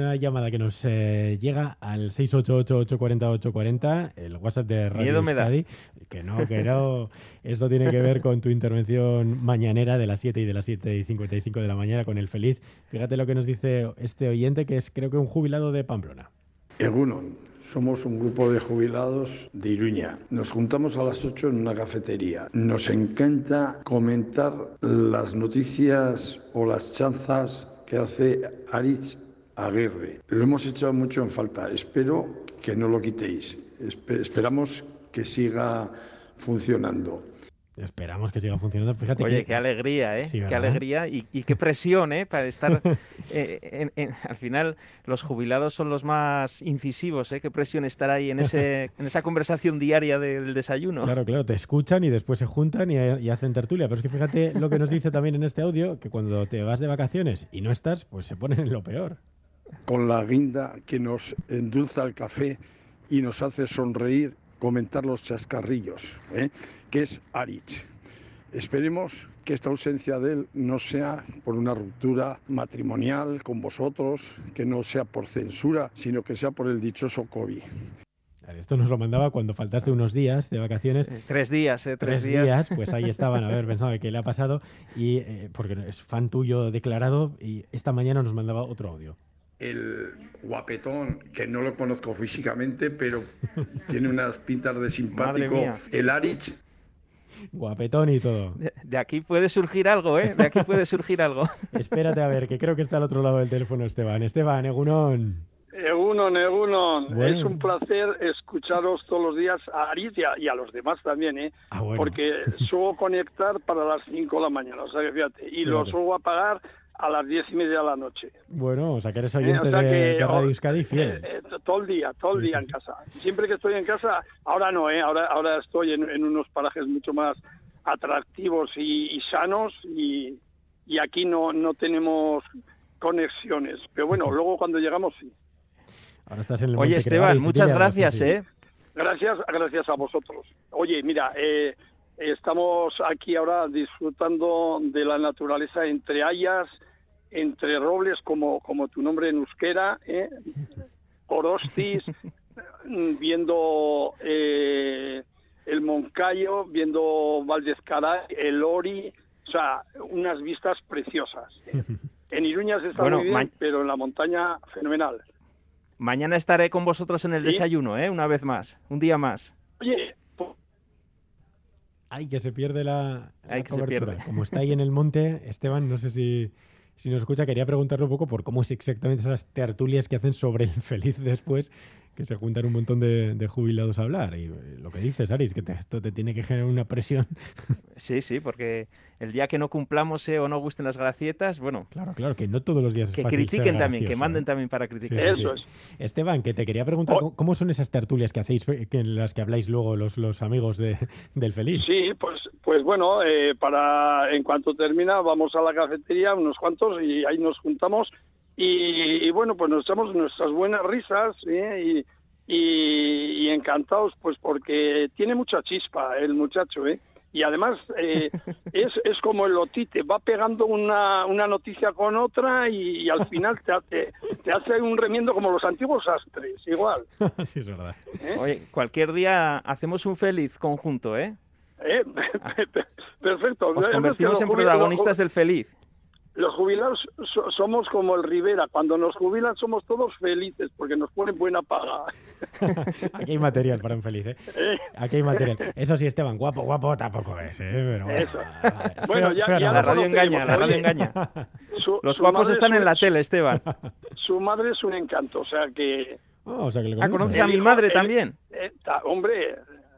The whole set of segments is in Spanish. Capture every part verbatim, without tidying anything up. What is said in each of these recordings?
una llamada que nos eh, llega al seis ocho ocho, ocho cuatro cero, ocho cuatro cero, el WhatsApp de Radio Miedo me da. Euskadi. Que no, que no. Esto tiene que ver con tu intervención mañanera de las siete y de las siete y cincuenta y cinco de la mañana con el Feliz. Fíjate lo que nos dice este oyente, que es creo que un jubilado de Pamplona. Egunon, somos un grupo de jubilados de Iruña. Nos juntamos a las ocho en una cafetería. Nos encanta comentar las noticias o las chanzas que hace Aritz Aguirre. Lo hemos echado mucho en falta. Espero que no lo quitéis. Espe- esperamos que siga funcionando. Esperamos que siga funcionando. Fíjate Oye, que... qué alegría, ¿eh? Sí, qué ¿verdad? alegría y, y qué presión, ¿eh? Para estar... eh, en, en- al final, los jubilados son los más incisivos, ¿eh? Qué presión estar ahí en ese en esa conversación diaria del desayuno. Claro, claro, te escuchan y después se juntan y, y hacen tertulia. Pero es que fíjate lo que nos dice también en este audio, que cuando te vas de vacaciones y no estás, pues se ponen en lo peor. Con la guinda que nos endulza el café y nos hace sonreír, comentar los chascarrillos, ¿eh? que es Aritz. Esperemos que esta ausencia de él no sea por una ruptura matrimonial con vosotros, que no sea por censura, sino que sea por el dichoso COVID. Esto nos lo mandaba cuando faltaste unos días de vacaciones. Eh, tres días, ¿eh? Tres, Tres días. días, pues ahí estaban, a ver, pensaba que le ha pasado, y eh, porque es fan tuyo declarado, y esta mañana nos mandaba otro audio. El guapetón, que no lo conozco físicamente, pero tiene unas pintas de Madre simpático, mía. el Aritz. Guapetón y todo. De, de aquí puede surgir algo, ¿eh? De aquí puede surgir algo. Espérate a ver, que creo que está al otro lado del teléfono Esteban. Esteban, Egunon. Egunon, Egunon, Bueno. es un placer escucharos todos los días a Aritz y a, y a los demás también, ¿eh? Ah, bueno. Porque suelo conectar para las cinco de la mañana, o sea que fíjate, y lo Fíjate. suelo apagar a las diez y media de la noche. Bueno, o sea que eres Eh, oyente o sea de, que, de Radio oh, Euskadi fiel. eh, eh, todo el día, todo el Sí, día sí, en sí. casa. Siempre que estoy en casa, ahora no, ¿eh? Ahora, ahora estoy en, en unos parajes mucho más atractivos y, y sanos y, y aquí no, no tenemos conexiones. Pero bueno, luego cuando llegamos sí. Ahora estás en el Oye, Monte Esteban, Crevaris, muchas dile algo, gracias, sí, sí. ¿eh? Gracias, gracias a vosotros. Oye, mira, eh, estamos aquí ahora disfrutando de la naturaleza entre hayas, entre robles, como, como tu nombre en euskera, ¿eh? Orostis, viendo eh, el Moncayo, viendo Valdezcaray, el Ori, o sea, unas vistas preciosas. En Iruña se está Bueno, muy bien, ma- pero en la montaña fenomenal. Mañana estaré con vosotros en el ¿Sí? desayuno, ¿eh? Una vez más, un día más. Oye, po- Ay, que se pierde la, la Ay, que se cobertura. pierde. Como está ahí en el monte, Esteban, no sé si, si nos escucha, quería preguntarle un poco por cómo es exactamente esas tertulias que hacen sobre el Feliz después, que se juntan un montón de, de jubilados a hablar. Y eh, lo que dices, Aris, que te- esto te tiene que generar una presión. Sí, sí, porque el día que no cumplamos eh, o no gusten las gracietas, bueno, Claro, claro, que no todos los días es que fácil ser critiquen también, que gracioso, manden ¿eh? también para Sí, criticar. sí, sí. eso es. Esteban, que te quería preguntar, Oh. ¿cómo- ¿cómo son esas tertulias que hacéis, eh, que en las que habláis luego los, los amigos de, del Feliz? Sí, pues, pues bueno, eh, para en cuanto termina vamos a la cafetería, unos cuantos, y ahí nos juntamos y, y bueno, pues nos echamos nuestras buenas risas ¿eh? y, y, y encantados, pues porque tiene mucha chispa el muchacho, ¿eh? Y además eh, es, es como el lotite, va pegando una, una noticia con otra y, y al final te hace, te hace un remiendo como los antiguos sastres, igual. Sí, es verdad. ¿eh? Oye, cualquier día hacemos un feliz conjunto, ¿eh? ¿Eh? Perfecto. Os Es que convertimos los en jubi- protagonistas los- del feliz. Los jubilados so- somos como el Rivera. Cuando nos jubilan somos todos felices porque nos ponen buena paga. Aquí hay material para un Feliz, ¿eh? ¿Eh? Aquí hay material. Eso sí, Esteban, guapo, guapo tampoco es, ¿eh? Pero bueno, Eso. vale. Bueno, Feo- ya- feo ya no. La lo radio conocemos. engaña, la radio Oye, engaña. Su- Los su guapos madre están es en un- la tele, Esteban. Su madre es un encanto, o sea que... Oh, o sea que le Ah, conoces. ¿conoces a El mi hijo- madre el- también? eh, ta- hombre,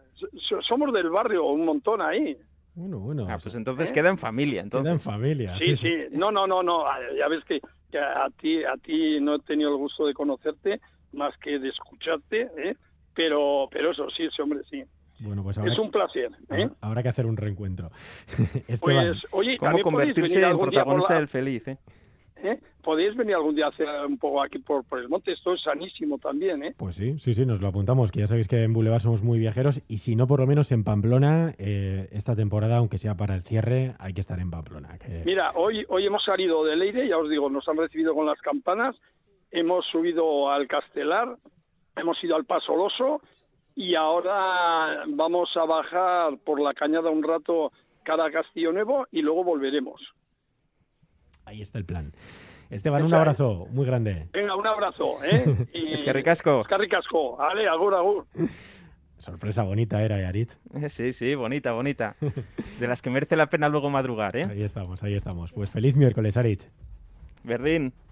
so- somos del barrio, un montón ahí. Bueno, bueno. Ah, o pues sea, entonces ¿Eh? queda en familia, queda en entonces. familia. Sí, sí. No, no, no, no. Ya ves que, que a ti a ti no he tenido el gusto de conocerte más que de escucharte, ¿eh? Pero, pero eso sí, ese hombre sí. Bueno, pues habrá, Es un placer, ¿eh? habrá- habrá que hacer un reencuentro. Esteban, Pues, oye, ¿Cómo también podéis convertirse venir en algún día por protagonista la- del feliz, eh? ¿eh? Podéis venir algún día a hacer un poco aquí por, por el monte, esto es sanísimo también, ¿eh? pues sí, sí, sí, nos lo apuntamos, que ya sabéis que en Boulevard somos muy viajeros y si no, por lo menos en Pamplona, eh, esta temporada, aunque sea para el cierre, hay que estar en Pamplona. Que... Mira, hoy hoy hemos salido de Leire, ya os digo, nos han recibido con las campanas hemos subido al Castelar, hemos ido al Paso Loso y ahora vamos a bajar por la cañada un rato cara a Castillo Nuevo y luego volveremos. Ahí está el plan. Esteban, un abrazo muy grande. Venga, un abrazo, ¿eh? Y... Es que ricasco. Es que ricasco. Ale, agur, agur. Sorpresa bonita era, Yarit. Sí, sí, bonita, bonita. De las que merece la pena luego madrugar, ¿eh? Ahí estamos, ahí estamos. Pues feliz miércoles, Arit. Berdín.